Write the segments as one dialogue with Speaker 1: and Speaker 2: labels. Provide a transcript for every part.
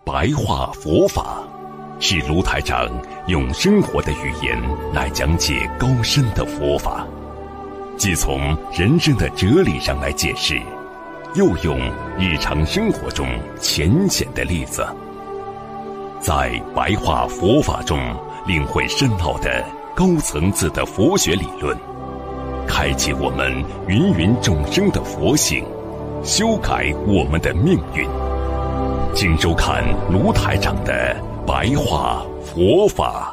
Speaker 1: 白话佛法，是卢台长用生活的语言来讲解高深的佛法，既从人生的哲理上来解释，又用日常生活中浅显的例子，在白话佛法中领会深奥的高层次的佛学理论，开启我们芸芸众生的佛性，修改我们的命运。请收看卢台长的白话佛法。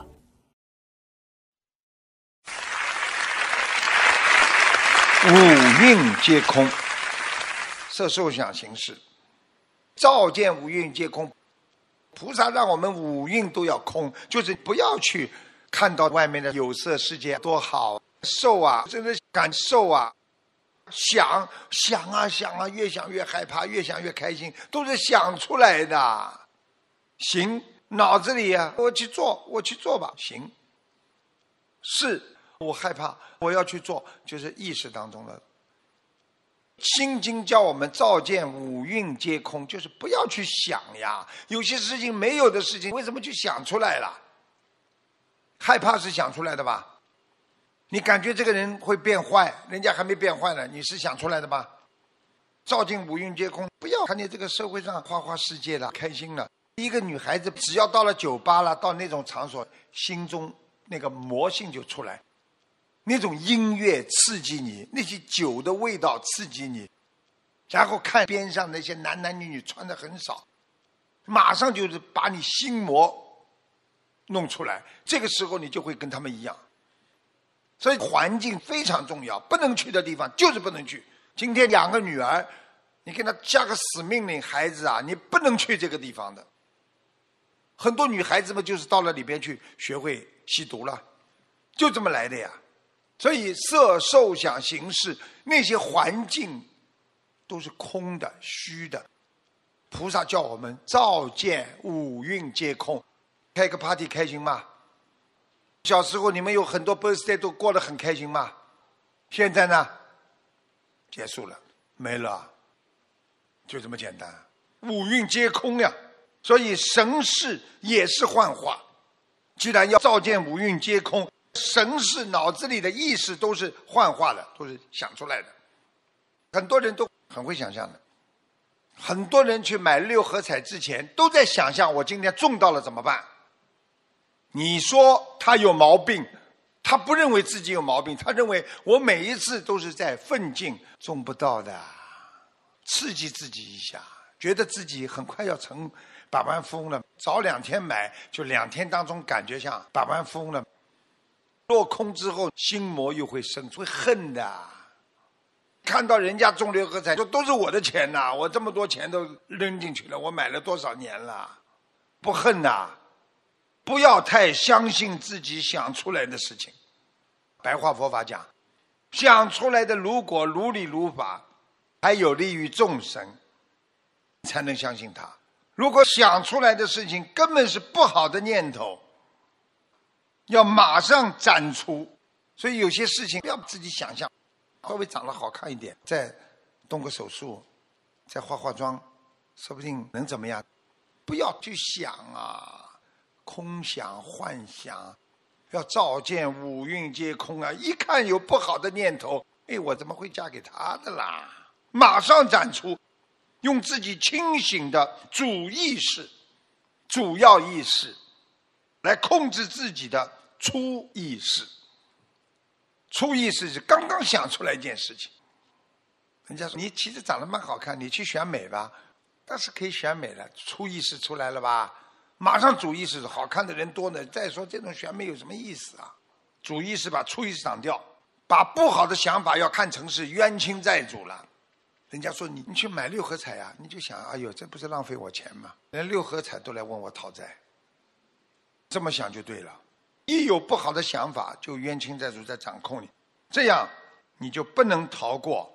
Speaker 2: 五蕴皆空，色受想行识，照见五蕴皆空。菩萨让我们五蕴都要空，就是不要去看到外面的有色世界多好，受啊，真的感受啊，想啊，越想越害怕，越想越开心，都是想出来的。行，脑子里啊，我去做吧，行。是，我害怕，我要去做，就是意识当中的。心经教我们照见五蕴皆空，就是不要去想呀。有些事情没有的事情，为什么去想出来了？害怕是想出来的吧？你感觉这个人会变坏，人家还没变坏呢，你是想出来的吧？照见五蕴皆空，不要看见这个社会上花花世界了，开心了。一个女孩子只要到了酒吧了，到那种场所，心中那个魔性就出来。那种音乐刺激你，那些酒的味道刺激你，然后看边上那些男男女女穿得很少，马上就是把你心魔弄出来，这个时候你就会跟他们一样。所以环境非常重要，不能去的地方就是不能去。今天两个女儿，你给她下个死命令，孩子啊，你不能去这个地方的。很多女孩子们就是到了里边去学会吸毒了，就这么来的呀。所以色受想行识那些环境都是空的虚的，菩萨叫我们照见五蕴皆空。开个 party 开心吗？小时候你们有很多 birthday 都过得很开心吗？现在呢？结束了，没了，就这么简单。五蕴皆空呀，所以神识也是幻化。既然要照见五蕴皆空，神识脑子里的意识都是幻化的，都是想出来的。很多人都很会想象的，很多人去买6合彩之前都在想象我今天中到了怎么办。你说他有毛病，他不认为自己有毛病，他认为我每一次都是在奋进，中不到的，刺激自己一下，觉得自己很快要成百万富翁了，早2天买，就2天当中感觉像百万富翁了。落空之后，心魔又会生出，会恨的。看到人家中6合彩，说都是我的钱呐，我这么多钱都扔进去了，我买了多少年了，不恨呐。不要太相信自己想出来的事情。白话佛法讲，想出来的如果如理如法，还有利于众生，才能相信他。如果想出来的事情根本是不好的念头，要马上斩除。所以有些事情不要自己想象，稍微长得好看一点，再动个手术，再化妆，说不定能怎么样。不要去想啊，空想幻想，要照见五蕴皆空啊！一看有不好的念头，我怎么会嫁给他的啦？马上斩除，用自己清醒的主意识、主要意识来控制自己的初意识。初意识是刚刚想出来一件事情，人家说你其实长得蛮好看，你去选美吧，但是可以选美了，初意识出来了吧？马上主意识，好看的人多呢。再说这种选美有什么意思啊？主意识把初意识挡掉，把不好的想法要看成是冤亲债主了。人家说你去买6合彩呀，你就想，哎呦，这不是浪费我钱吗？连6合彩都来问我讨债，这么想就对了。一有不好的想法，就冤亲债主在掌控你，这样你就不能逃过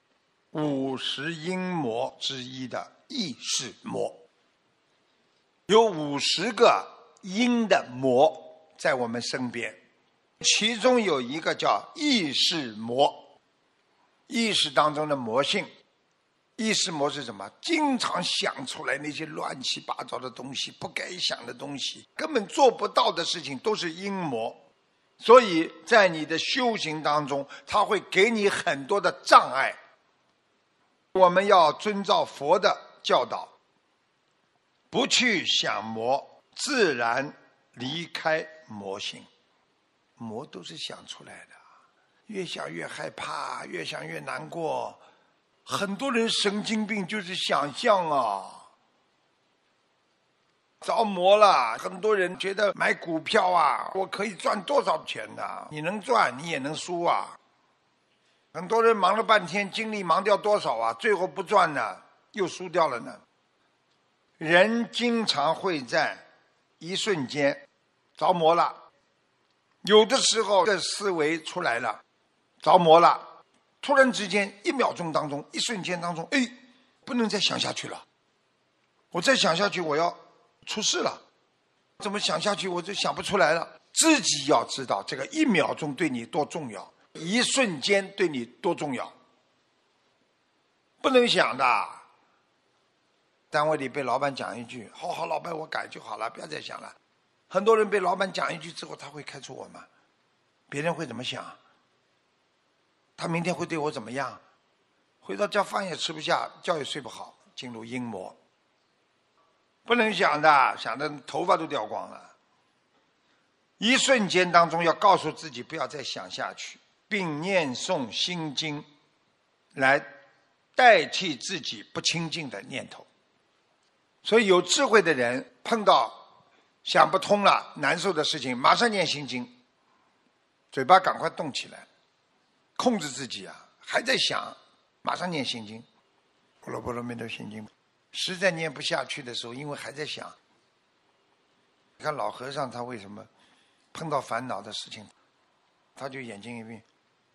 Speaker 2: 50阴魔之一的意识魔。有50个阴的魔在我们身边，其中有一个叫意识魔，意识当中的魔性意识魔是什么？经常想出来那些乱七八糟的东西，不该想的东西，根本做不到的事情，都是阴魔。所以在你的修行当中，它会给你很多的障碍。我们要遵照佛的教导，不去想魔，自然离开魔性。魔都是想出来的，越想越害怕，越想越难过。很多人神经病就是想象啊，着魔了。很多人觉得买股票啊，我可以赚多少钱呢？你能赚，你也能输啊。很多人忙了半天，精力忙掉多少啊？最后不赚呢，又输掉了呢。人经常会在一瞬间着魔了，有的时候这思维出来了，着魔了。突然之间1秒钟当中，一瞬间当中，不能再想下去了。我再想下去，我要出事了。怎么想下去，我就想不出来了。自己要知道这个1秒钟对你多重要，一瞬间对你多重要。不能想的。单位里被老板讲一句，好，老板我改就好了，不要再想了。很多人被老板讲一句之后，他会开除我吗？别人会怎么想？他明天会对我怎么样？回到家饭也吃不下，觉也睡不好，进入阴魔。不能想的，想的头发都掉光了。一瞬间当中要告诉自己不要再想下去，并念诵心经来代替自己不清净的念头。所以有智慧的人碰到想不通了难受的事情，马上念心经，嘴巴赶快动起来，控制自己啊，还在想，马上念心经，波罗波罗蜜多心经。实在念不下去的时候，因为还在想。你看老和尚他为什么碰到烦恼的事情，他就眼睛一闭，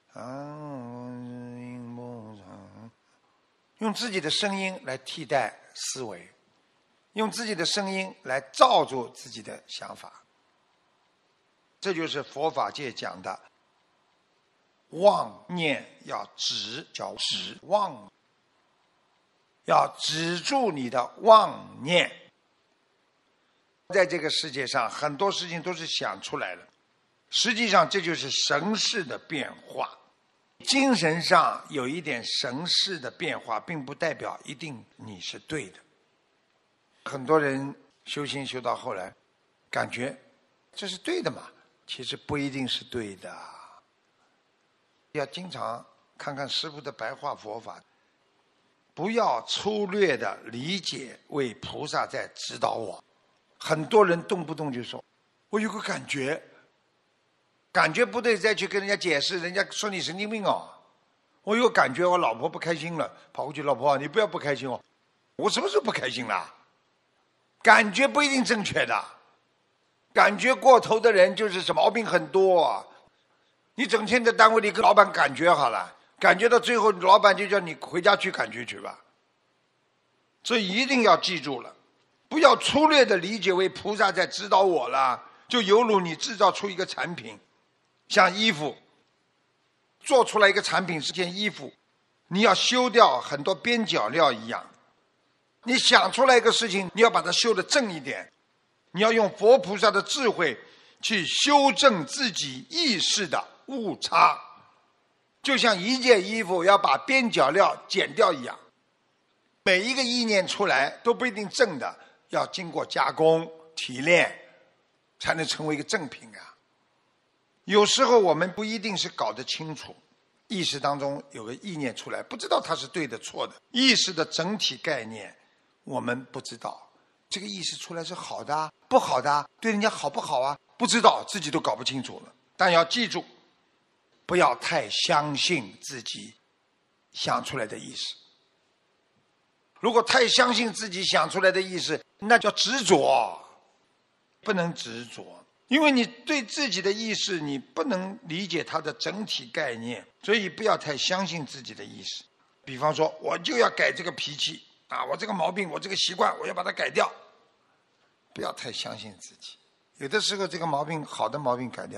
Speaker 2: 用自己的声音来替代思维，用自己的声音来罩住自己的想法。这就是佛法界讲的妄念要止，叫止妄，要止住你的妄念。在这个世界上，很多事情都是想出来的，实际上这就是神识的变化。精神上有一点神识的变化，并不代表一定你是对的。很多人修行修到后来，感觉这是对的嘛，其实不一定是对的。要经常看看师父的白话佛法，不要粗略的理解为菩萨在指导我。很多人动不动就说我有个感觉，感觉不对再去跟人家解释，人家说你神经病哦。我有感觉我老婆不开心了，跑过去，老婆你不要不开心哦。我什么时候不开心了？感觉不一定正确的，感觉过头的人就是毛病很多啊。你整天在单位里跟老板感觉好了，感觉到最后老板就叫你回家去感觉去吧。这一定要记住了，不要粗略的理解为菩萨在指导我了，就犹如你制造出一个产品，像衣服做出来一个产品是件衣服，你要修掉很多边角料一样。你想出来一个事情，你要把它修得正一点，你要用佛菩萨的智慧去修正自己意识的误差，就像一件衣服要把边角料剪掉一样。每一个意念出来都不一定正的，要经过加工提炼才能成为一个正品啊。有时候我们不一定是搞得清楚，意识当中有个意念出来，不知道它是对的错的，意识的整体概念我们不知道，这个意识出来是好的啊不好的啊，对人家好不好啊不知道，自己都搞不清楚了。但要记住，不要太相信自己想出来的意识。如果太相信自己想出来的意识，那叫执着，不能执着。因为你对自己的意识你不能理解它的整体概念，所以不要太相信自己的意识。比方说我就要改这个脾气啊，我这个毛病我这个习惯我要把它改掉，不要太相信自己。有的时候这个毛病好的毛病改掉了，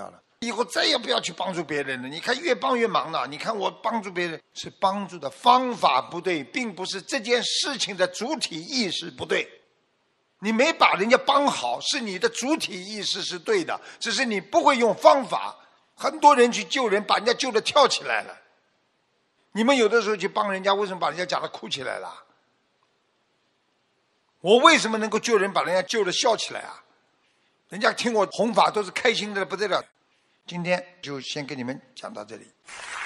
Speaker 2: 以后再也不要去帮助别人了。你看越帮越忙了。你看我帮助别人是帮助的方法不对，并不是这件事情的主体意识不对。你没把人家帮好，是你的主体意识是对的，只是你不会用方法。很多人去救人，把人家救得跳起来了。你们有的时候去帮人家，为什么把人家讲得哭起来了？我为什么能够救人，把人家救得笑起来啊？人家听我弘法都是开心的不得了。今天就先跟你们讲到这里。